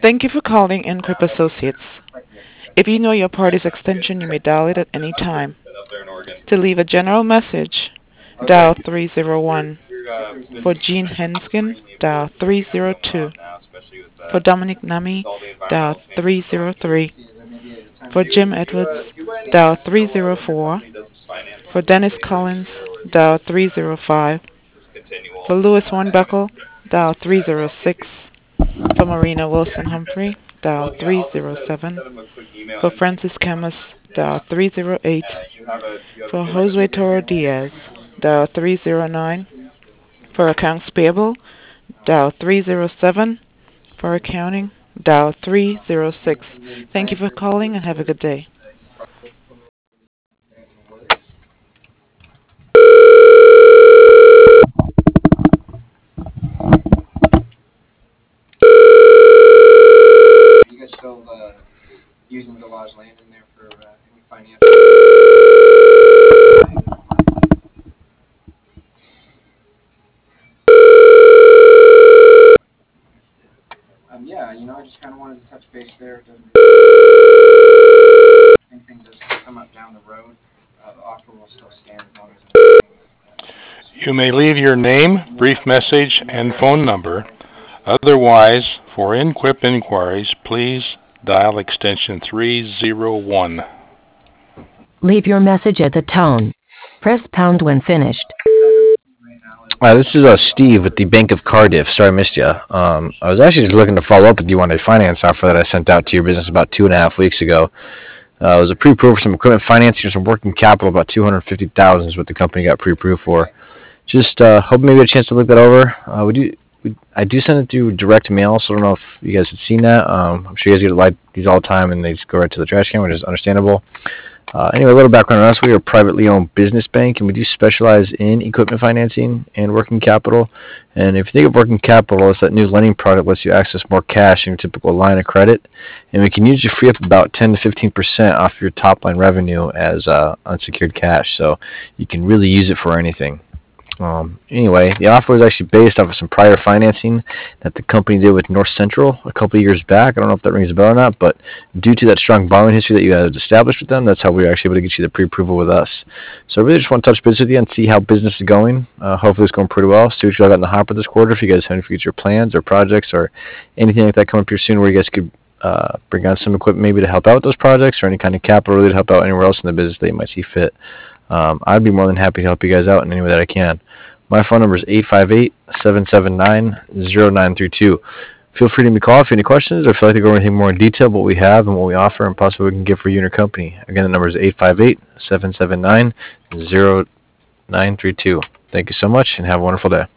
Thank you for calling Encrypt Associates. If you know your party's extension, you may dial it at any time. To leave a general message, dial 301. For Gene Henskin, dial 302. For Dominic Nami, dial 303. For Jim Edwards, dial 304. For Dennis Collins, dial 305. For Louis Hornbuckle, dial 306. For Marina Wilson Humphrey, dial 307. For Francis Camus, dial 308. For Josue Toro Diaz, dial 309. For accounts payable, dial 307. For accounting, dial 306. Thank you for calling and have a good day. You may leave your name, brief message, and phone number. Otherwise, for Enquip inquiries, please dial extension 301. Leave your message at the tone. Press pound when finished. This is Steve with the Bank of Cardiff. Sorry I missed you. I was actually just looking to follow up with you on a finance offer that I sent out to your business about 2.5 weeks ago. It was a pre-approved for some equipment financing and some working capital. About $250,000 is what the company got pre-approved for. Just hope maybe a chance to look that over. I do send it through direct mail, so I don't know if you guys have seen that. I'm sure you guys get these all the time, and they just go right to the trash can, which is understandable. Anyway, a little background on us. We are a privately owned business bank, and we do specialize in equipment financing and working capital. And if you think of working capital, it's that new lending product that lets you access more cash in your typical line of credit. And we can usually free up about 10 to 15% off your top line revenue as unsecured cash. So you can really use it for anything. Anyway, the offer was actually based off of some prior financing that the company did with North Central a couple of years back. I don't know if that rings a bell or not, but due to that strong borrowing history that you had established with them, that's how we were actually able to get you the pre-approval with us. So I really just want to touch base with you and see how business is going. Hopefully it's going pretty well. See what you got in the hopper this quarter. If you guys have any future plans or projects or anything like that coming up here soon where you guys could bring on some equipment maybe to help out with those projects or any kind of capital really to help out anywhere else in the business that you might see fit. I'd be more than happy to help you guys out in any way that I can. My phone number is 858-779-0932. Feel free to give me a call if you have any questions or if you'd like to go over anything more in detail about what we have and what we offer and possibly we can give for you and your company. Again, the number is 858-779-0932. Thank you so much and have a wonderful day.